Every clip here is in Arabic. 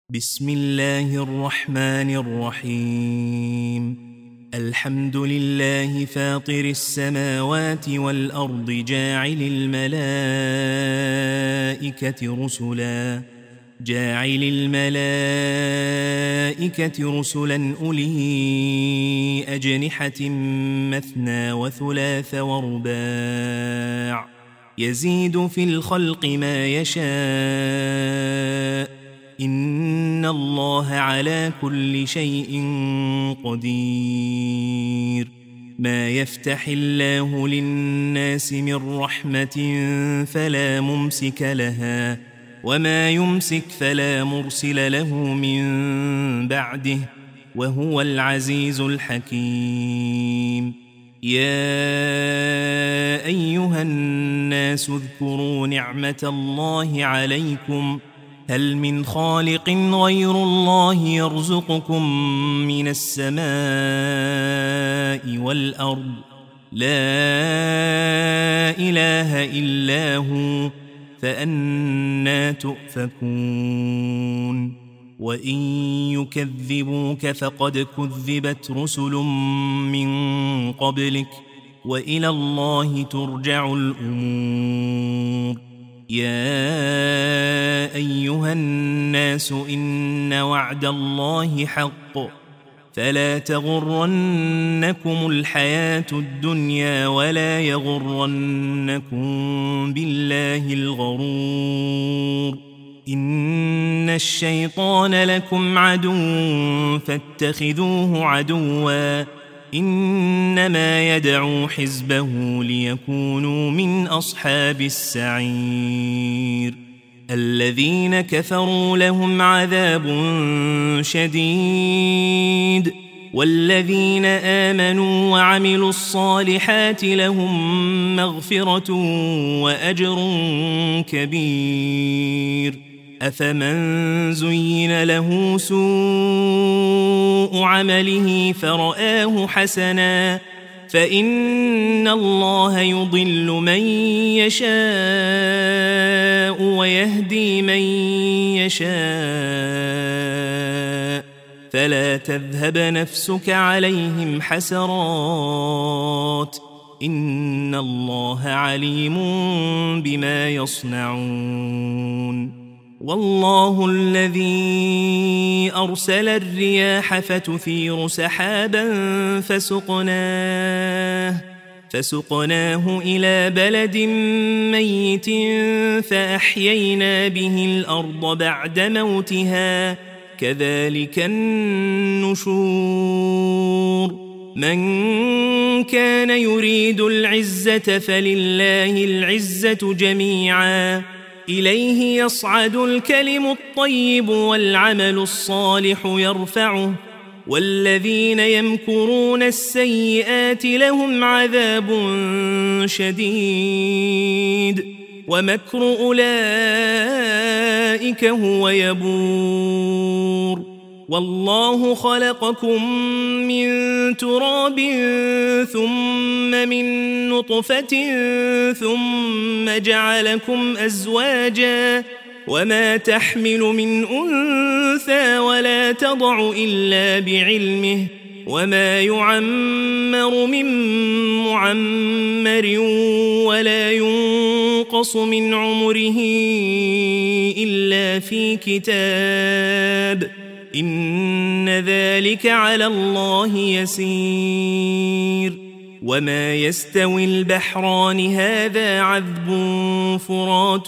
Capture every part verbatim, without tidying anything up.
بسم الله الرحمن الرحيم الحمد لله فاطر السماوات والأرض جاعل الملائكة رسلا جاعل الملائكة رسلا أولي أجنحة مثنى وثلاث ورباع يزيد في الخلق ما يشاء إن الله على كل شيء قدير. ما يفتح الله للناس من رحمة فلا ممسك لها وما يمسك فلا مرسل له من بعده وهو العزيز الحكيم. يا أيها الناس اذكروا نعمة الله عليكم هل من خالق غير الله يرزقكم من السماء والأرض لا إله إلا هو فأنى تؤفكون. وإن يكذبوك فقد كذبت رسل من قبلك وإلى الله ترجع الأمور. يا أيها الناس إن وعد الله حق فلا تغرنكم الحياة الدنيا ولا يغرنكم بالله الغرور. إن الشيطان لكم عدو فاتخذوه عدوا إنما يدعو حزبه ليكونوا من أصحاب السعير. الذين كفروا لهم عذاب شديد والذين آمنوا وعملوا الصالحات لهم مغفرة وأجر كبير. أفمن زين له سوء عمله فرآه حسنا فإن الله يضل من يشاء ويهدي من يشاء فلا تذهب نفسك عليهم حسرات إن الله عليم بما يصنعون. والله الذي أرسل الرياح فتثير سحابا فسقناه فسقناه إلى بلد ميت فأحيينا به الأرض بعد موتها كذلك النشور. من كان يريد العزة فلله العزة جميعا إليه يصعد الكلم الطيب والعمل الصالح يرفعه والذين يمكرون السيئات لهم عذاب شديد ومكر أولئك هو يبور. والله خلقكم من تراب ثم من نطفة ثم جعلكم أزواجا وما تحمل من أنثى ولا تضع إلا بعلمه وما يعمر من معمر ولا ينقص من عمره إلا في كتاب إن ذلك على الله يسير. وما يستوي البحران هذا عذب فرات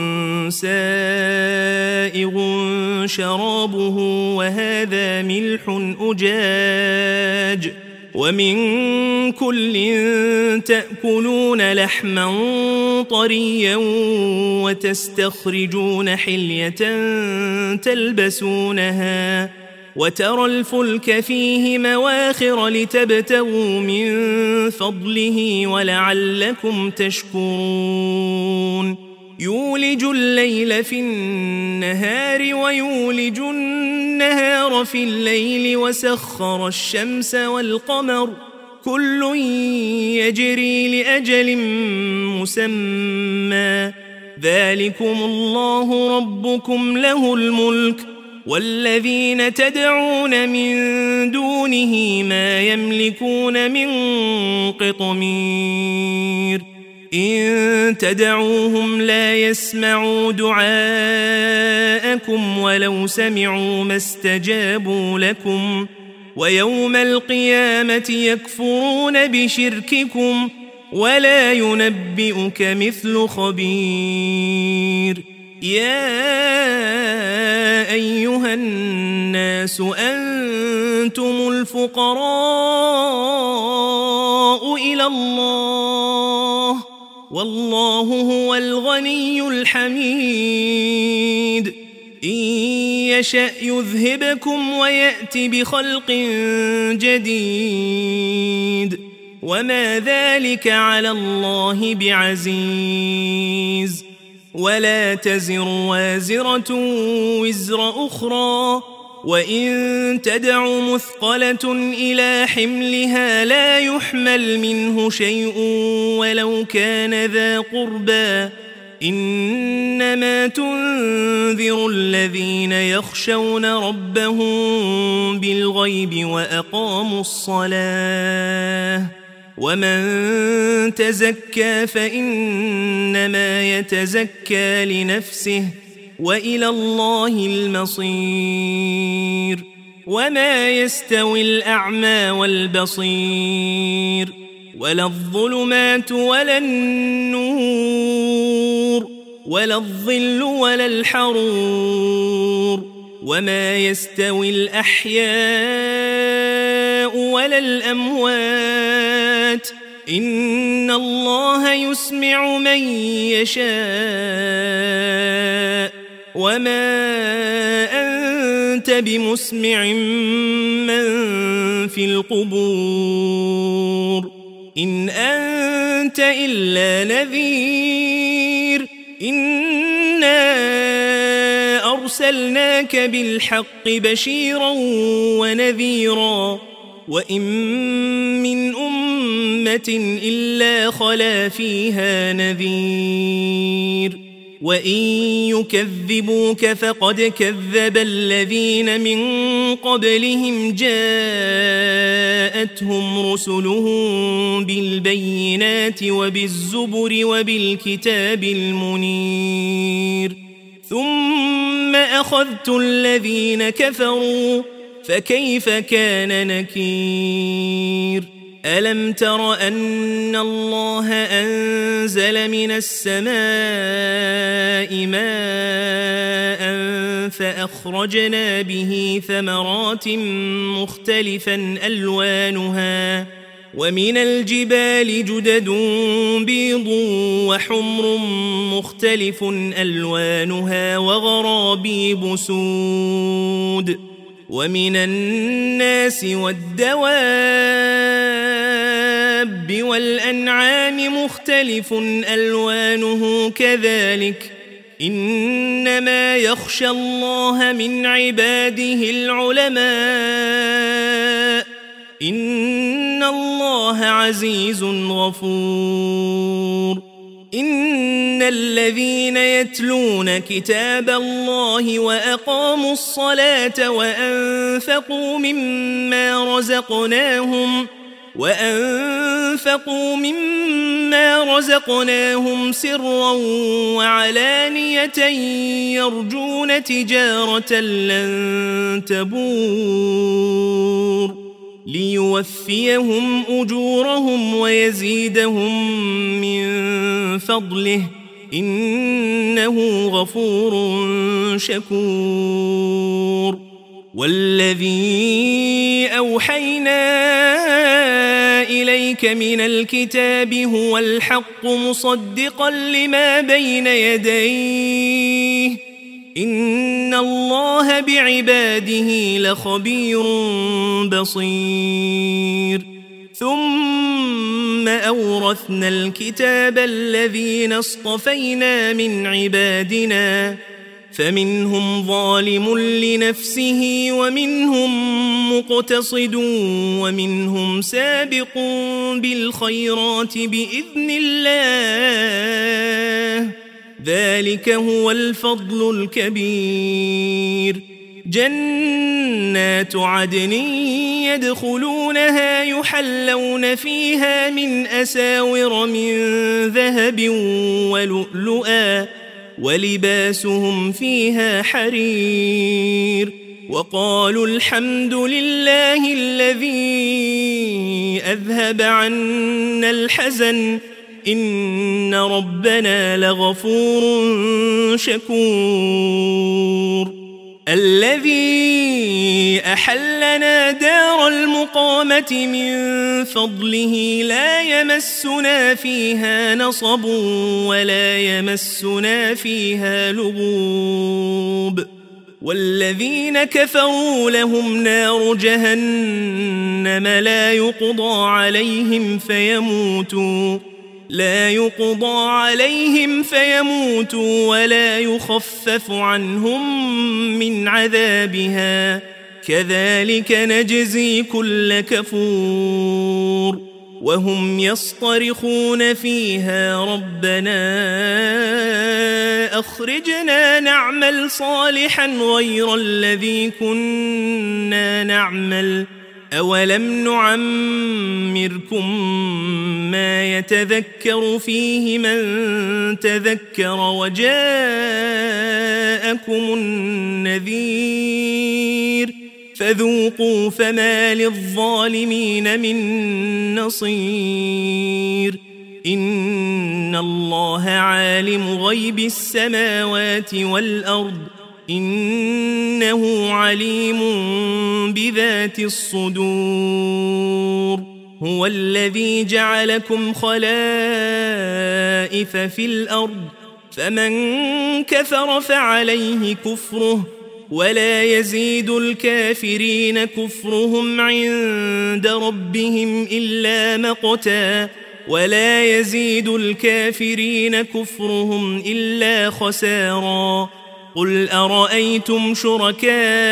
سائغ شرابه وهذا ملح أجاج ومن كل تأكلون لحما طريا وتستخرجون حلية تلبسونها وترى الفلك فيه مواخر لتبتغوا من فضله ولعلكم تشكرون. يولج الليل في النهار ويولج النهار في الليل وسخر الشمس والقمر كل يجري لأجل مسمى ذلكم الله ربكم له الملك والذين تدعون من دونه ما يملكون من قطمير إن تدعوهم لا يسمعوا دعاءكم ولو سمعوا ما استجابوا لكم ويوم القيامة يكفرون بشرككم ولا ينبئك مثل خبير يا أيها الناس أنتم الفقراء إلى الله والله هو الغني الحميد إن يشأ يذهبكم ويأتي بخلق جديد وما ذلك على الله بعزيز ولا تزر وازرة وزر أخرى وإن تدع مثقلة إلى حملها لا يحمل منه شيء ولو كان ذا قربى إنما تنذر الذين يخشون ربهم بالغيب وأقاموا الصلاة ومن تزكى فإنما يتزكى لنفسه وإلى الله المصير وما يستوي الأعمى والبصير ولا الظلمات ولا النور ولا الظل ولا الحرور وما يستوي الأحياء ولا الأموات إن الله يسمع من يشاء وما أنت بمسمع من في القبور إن أنت إلا نذير إنا أرسلناك بالحق بشيرا ونذيرا وإن من أمة إلا خلا فيها نذير وإن يكذبوك فقد كذب الذين من قبلهم جاءتهم رسلهم بالبينات وبالزبر وبالكتاب المنير ثم أخذت الذين كفروا فكيف كان نكير ألم تر أن الله أنزل من السماء ماء فأخرجنا به ثمرات مختلفا ألوانها ومن الجبال جدد بيض وحمر مختلف ألوانها وغرابيب سود ومن الناس والدواب والأنعام مختلف ألوانه كذلك إنما يخشى الله من عباده العلماء إن الله عزيز غفور إن الذين يتلون كتاب الله وأقاموا الصلاة وأنفقوا مما رزقناهم وأنفقوا مما رزقناهم سرا وعلانية يرجون تجارة لن تبور ليوفيهم أجورهم ويزيدهم من فضله إنه غفور شكور والذي أوحينا إليك من الكتاب هو الحق مصدقا لما بين يديه إن الله بعباده لخبير بصير ثم أورثنا الكتاب الذين اصطفينا من عبادنا فمنهم ظالم لنفسه ومنهم مقتصد ومنهم سابق بالخيرات بإذن الله ذلك هو الفضل الكبير جنات عدن يدخلونها يحلون فيها من أساور من ذهب ولؤلؤا ولباسهم فيها حرير وقالوا الحمد لله الذي أذهب عنا الحزن إن ربنا لغفور شكور الذي أحلنا دار المقامة من فضله لا يمسنا فيها نصب ولا يمسنا فيها لغوب والذين كفروا لهم نار جهنم لا يقضى عليهم فيموتوا لا يقضى عليهم فيموتوا ولا يخفف عنهم من عذابها كذلك نجزي كل كفور وهم يصطرخون فيها ربنا أخرجنا نعمل صالحا غير الذي كنا نعمل أولم نعمركم ما يتذكر فيه من تذكر وجاءكم النذير فذوقوا فما للظالمين من نصير إن الله عالم غيب السماوات والأرض إنه عليم بذات الصدور هو الذي جعلكم خلائف في الأرض فمن كفر فعليه كفره ولا يزيد الكافرين كفرهم عند ربهم إلا مقتا ولا يزيد الكافرين كفرهم إلا خسارا قل أرأيتم شركاءكم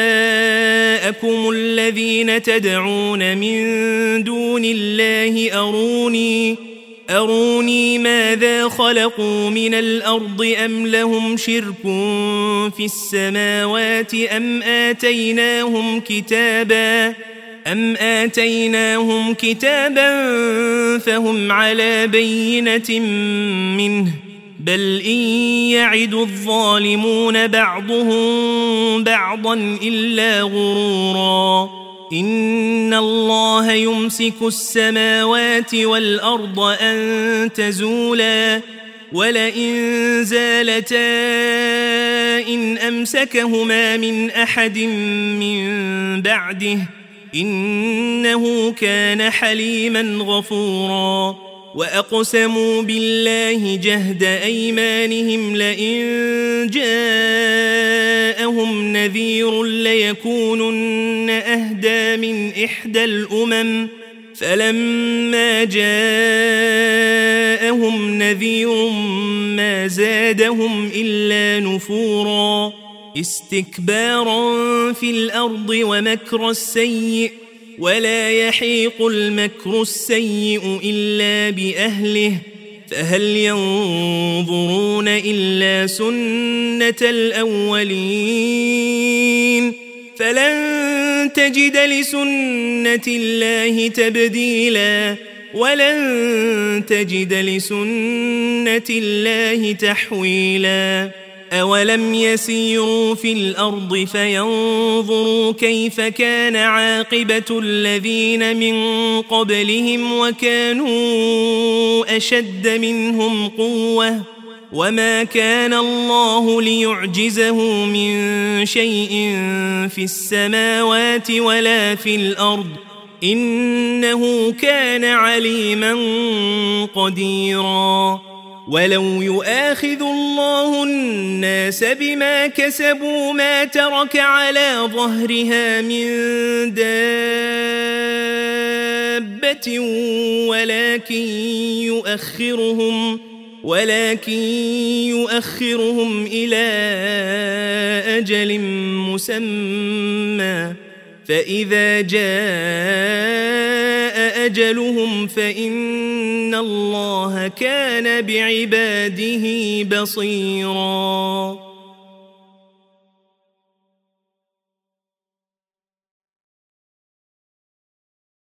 الذين تدعون من دون الله أروني أروني ماذا خلقوا من الأرض أم لهم شرك في السماوات أم آتيناهم كتابا أم آتيناهم كتابا فهم على بينة منه بل إن يعد الظالمون بعضهم بعضا إلا غرورا إن الله يمسك السماوات والأرض أن تزولا ولئن زالتا إن أمسكهما من أحد من بعده إنه كان حليما غفورا وأقسموا بالله جهد أيمانهم لئن جاءهم نذير ليكونن أهدى من إحدى الأمم فلما جاءهم نذير ما زادهم إلا نفورا استكبارا في الأرض ومكر السيء ولا يحيق المكر السيء إلا بأهله فهل ينظرون إلا سنة الأولين فلن تجد لسنة الله تبديلا ولن تجد لسنة الله تحويلا أولم يسيروا في الأرض فينظروا كيف كان عاقبة الذين من قبلهم وكانوا أشد منهم قوة وما كان الله ليعجزه من شيء في السماوات ولا في الأرض إنه كان عليما قديرا ولو يؤاخذ الله الناس بما كسبوا ما ترك على ظهرها من دابة ولكن يؤخرهم ولكن يؤخرهم إلى أجل مسمى فإذا جاء أجلهم فإن الله كان بعباده بصيراً